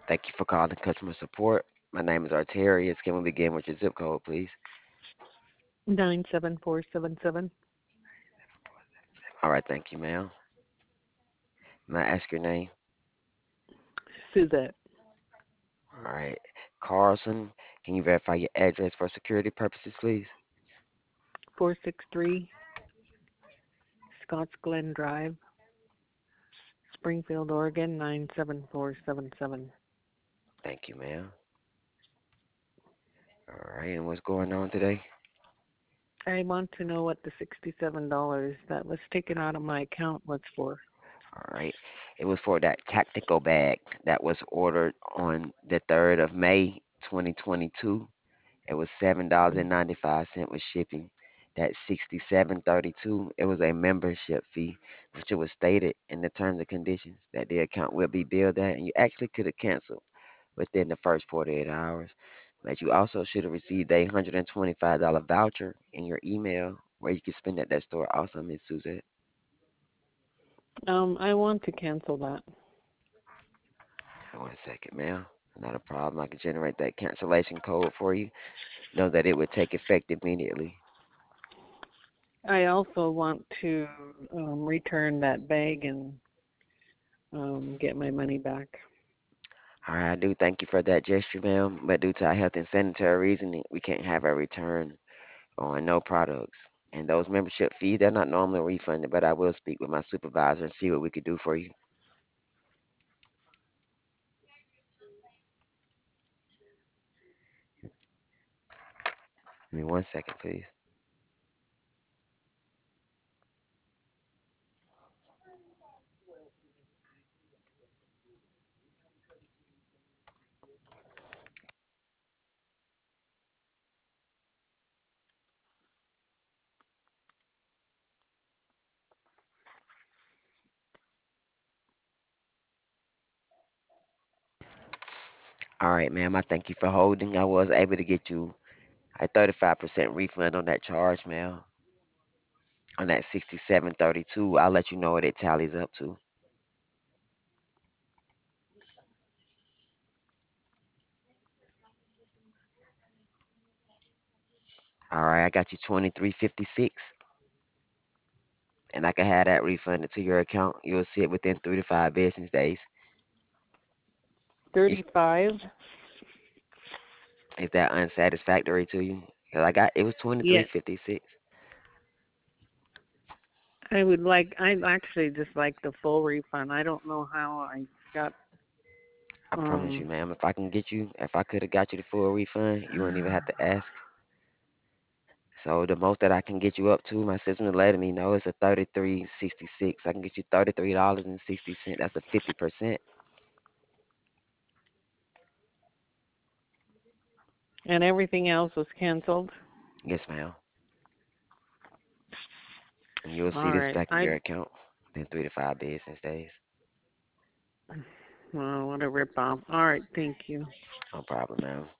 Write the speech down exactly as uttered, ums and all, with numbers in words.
Thank you for calling customer support. My name is Arterius. Can we begin with your zip code, please? Nine seven four seven seven. All right, thank you, ma'am. May I ask your name? Suzette. All right. Carlson, can you verify your address for security purposes, please? Four six three Scotts Glen Drive, Springfield, Oregon nine seven four seven seven. Thank you, ma'am. All right, and what's going on today? I want to know what the sixty-seven dollars that was taken out of my account was for. All right. It was for that tactical bag that was ordered on the third of May, twenty twenty-two. It was seven dollars and ninety-five cents with shipping. That sixty-seven thirty-two, it was a membership fee, which it was stated in the terms and conditions that the account will be billed at, and you actually could have canceled within the first forty-eight hours. But you also should have received a one hundred twenty-five dollars voucher in your email where you can spend at that store also, Miss Suzette. Um, I want to cancel that. One second, ma'am. Not a problem. I can generate that cancellation code for you. Know that it would take effect immediately. I also want to um, return that bag and um, get my money back. All right, I do thank you for that gesture, ma'am. But due to our health and sanitary reasoning, we can't have a return on no products. And those membership fees, they're not normally refunded, but I will speak with my supervisor and see what we could do for you. Give me one second, please. All right, ma'am, I thank you for holding. I was able to get you a thirty-five percent refund on that charge, ma'am. On that sixty-seven thirty-two, I'll let you know what it tallies up to. All right, I got you twenty-three fifty-six, and I can have that refunded to your account. You'll see it within three to five business days. Is, thirty-five? is that unsatisfactory to you? 'Cause I got it was twenty-three Yes. fifty-six. I would like, I actually just like the full refund. I don't know how I got, I promise um, you, ma'am, if I can get you, if I could have got you the full refund, you wouldn't even have to ask. So the most that I can get you up to, my system is letting me know is a thirty-three sixty-six. I can get you thirty-three dollars and sixty cents. That's a fifty percent. and everything else was canceled. Yes, ma'am. And you'll see All this right. back in I, your account within three to five business days. well, what a ripoff. All right. Thank you. No problem, ma'am.